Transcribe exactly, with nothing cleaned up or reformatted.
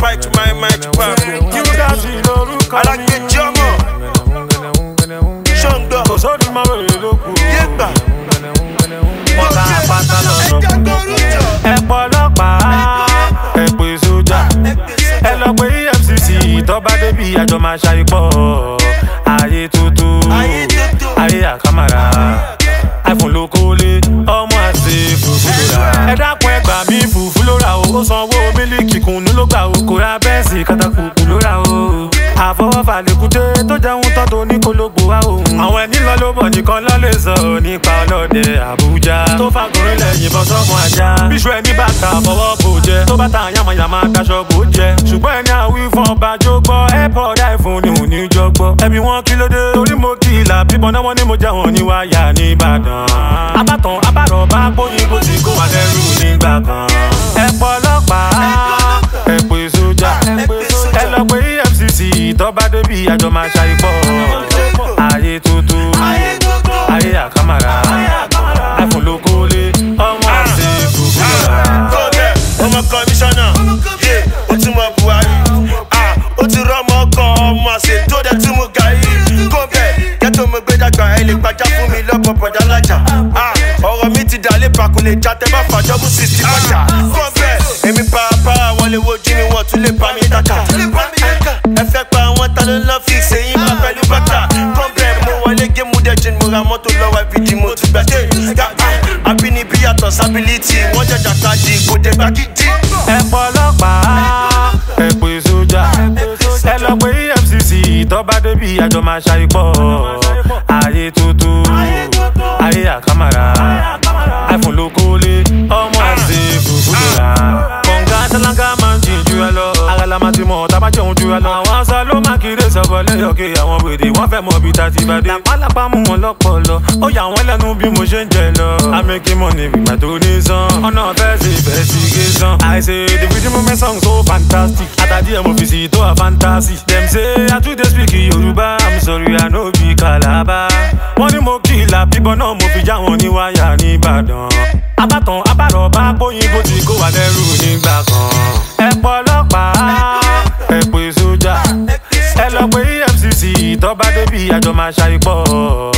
mic to my mic to pop. You got to know, I like the jumbo. Shondo, Kosodi Mabeloku. Yeba. Ọ̀tá pátá lọ́nà. Ẹ pọlọ́pàá, ẹ pè sójà. Ẹ lọ pé E F C C tọ́ba débi àjọ máa ṣàìpọ̀. Ayé tuntun, ayé àkàmàrà. iPhone ló kólé, ọmọ àti fùfú ló rà. Ẹ dákun ẹ gbà mí fùfú ló rà o. Ó sanwó mílíkì kùnú ló gbà o. Kò ra bẹ́ẹ̀sì kátàkùkù ló rà o. Àfọwọ́fà lèkúté tó jẹun tán tó ní kólógbò wá òun. Àwọn ẹni lọ ló bọ̀ nìkan lọ lè sọ nípa ọlọ́dẹ Àbújá. Tó fàgùnrin lẹ̀ yìnbọn sọ́mọ ajá. Bíṣu ẹni bàtà fọwọ́ bò jẹ. Tó bàtà yàmàyàmà daṣọ bò jẹ. Ṣùgbọ́n ẹni àwí fún ọba jó gbọ́. Airpod iPhone ni òun ní jọ gbọ́. Ẹ̀mí wọn kí ló dé? Torí mo kí ìlà bíbọn náà wọ́n ní mo jẹ́ wọn ní wáyà ní Ìbàdàn. Abátan abárọ̀ bá gbóyin bó ti kó wà lẹ́rù nígbà kan. Ẹ pọlọ́pàá, ẹ pè sójà. Ẹ lọ pé E F C C tọ́ba débi àjọ máa ṣàìpọ̀. Ayé tuntun, ayé àkàmàrà. iPhone ló kólé, ọmọ àti fùfú ló rà. Ọmọ kọmíṣánná, ó ti mọ Buhari. Ó ti rọ́mọ ọkọ̀ ọmọ àṣẹ tó dẹ̀ tí mo gà yìí. Kó bẹ̀ kẹ́tọ́ mo gbé dàgbà ẹ lè gbàjá fún mi lọ́pọ̀ bọ̀dá lájà. Ọ̀rọ̀ mi ti dà lébà kò lè já tẹ́ bá fàjọ́ mú sí ti bàjá. Kó bẹ̀ èmi pàápàá wọn lè wojú mi wọ́n tún lè bá mi dákà. Ẹ fẹ́ pa àwọn ta ló lọ́ fi ṣèyí bá pẹ̀lú bàtà. Kó bẹ̀ mo wọlé gé mu dẹ̀ jìn mo ra mọ́tò lọ́wọ́ ìbídí mo tún gbàdé. Abínibí yàtọ̀ sábìlítì wọ́n jẹjà káàdì kò dé gbà gidi. Ẹ pọlọ́pàá, ẹ pè sójà. Ẹ lọ pé E F C C tọ́ba débi àjọ máa ṣàìpọ̀. Ayé tuntun, ayé àkàmàrà. iPhone ló kólé, ọmọ àti fùfú ló rà. Kọ̀ǹgá sálángá máa ń jìn jù ẹ lọ. Àgàlà máa ti mọ̀ tá bá jẹun jù ẹ lọ. Àwọn aṣọ ló máa kéré sọ̀bọ̀ lẹ́yọ̀kẹ́ àwọn wèrè wọ́n fẹ́ mọ bí ta ti bá dé. Lápálápá mú wọn lọ́pọ̀lọ́, ó yà wọ́n lẹ́nu bí mo ṣe ń jẹ lọ. I'm making money with my donation. Ọ̀nà fẹ́ ṣe investigation. I say the video make song so fantastic. Àtàdí ẹ̀ mo fi sí tó a fantasy. Dem say I too dey speak Yorùbá. I'm sorry I no be Calabar. Wọ́n ní mo kí ìlà bíbọn náà mo fi já wọn ní wáyà ní Ìbàdàn. Abátan abárọ̀ bá gbóyin bó ti kó wà lẹ́rù nígbà kan. Ẹ pọlọ́pàá, ẹ pè sójà. Ẹ lọ pé E F C C tọ́ba débi àjọ máa ṣàìpọ̀.